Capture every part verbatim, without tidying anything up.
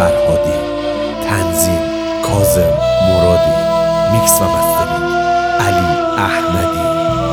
فرهادی، تنظیم کاظم مرادی، میکس و مسترینگ علی احمدی.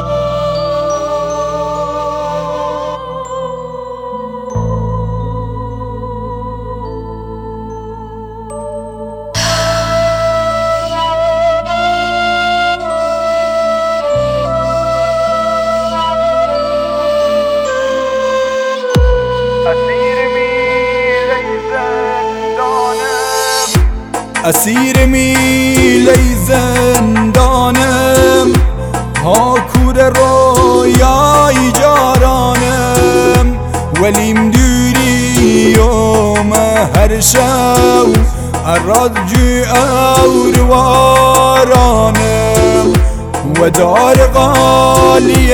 اسیر میله زندانم، ها کور رویای جارانم، ولیم دوری یوم هر شو اراد جو اوروارانم، و دار غالی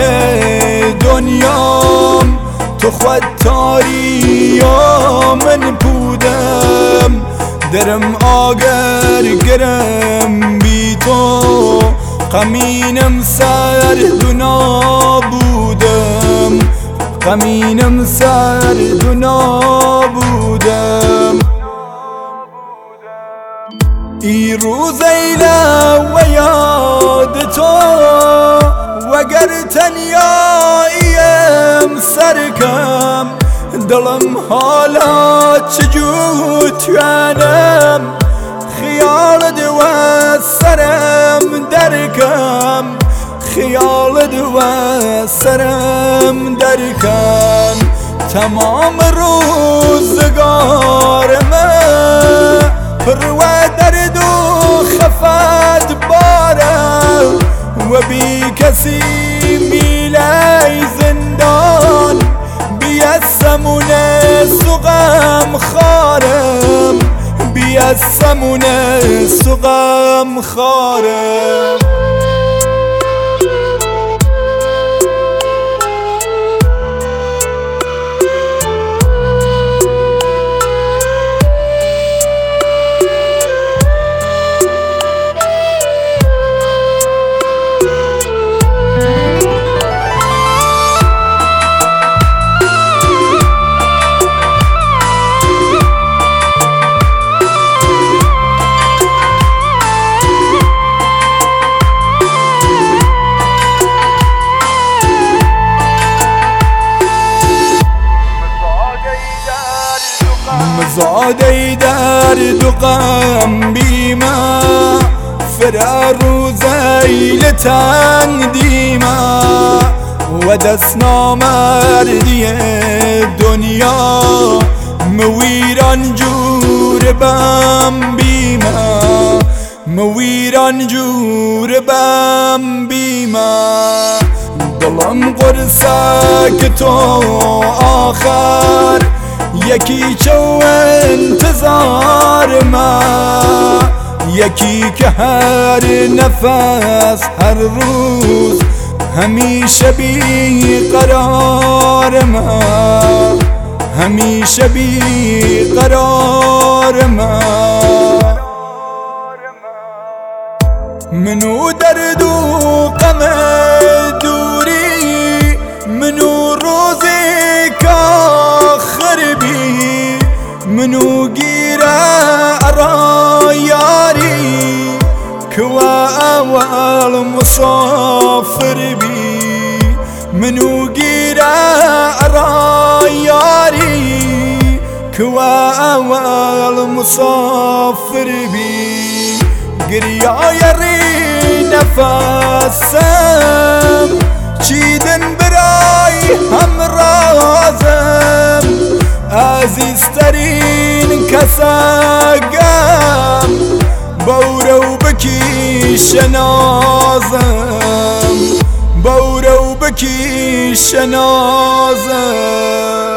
دنیام تو خود تاری من بودم، درم آگر گرم بی تو غمینم سرد و نابودم، غمینم سرد و نابودم. ای روز ایله و یاد تو وگر تنیاییم سرکم، دلم حالا چجور توانم خیال دو سرم درکم، خیال دو سرم درکم. تمام روزگارم پر و درد و خفت باره، و بی کسی میلی زندان بیاسمون سقم خارم، بیاسمون سقم خارم. مزاده درد و غم بیما فرار زیل تنگ دیما، و دست نامردی دنیا مویران جور بم بیما، مویران جور بم بیما. دلم قرصه که تو آخر یکی چو انتظار ما، یکی که هر نفس هر روز همیشه بی قرار ما، همیشه بی قرار ما. منو درد و غم دوری، منو روزی کاخر بی، منو گیره ارا یاری کوا اول مسافر بی، منو گیره ارا یاری کوا اول مسافر بی. گریای ری نفسم چیدن برای همرازم، عزیزترین کسگم بورو بکی شنازم، بورو بکی شنازم.